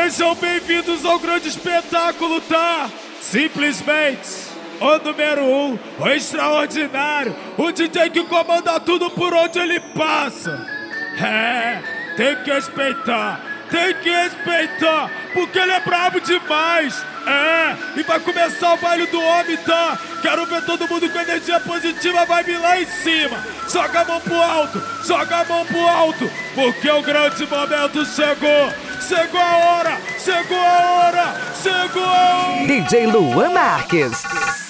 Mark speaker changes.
Speaker 1: Sejam bem-vindos ao grande espetáculo, tá? Simplesmente o número 1, o extraordinário, o DJ que comanda tudo por onde ele passa. Tem que respeitar, porque ele é brabo demais. E vai começar o baile do homem, tá? Quero ver todo mundo com energia positiva, vai vir lá em cima. Joga a mão pro alto, porque o grande momento chegou. Chegou a hora.
Speaker 2: DJ Luan Marques.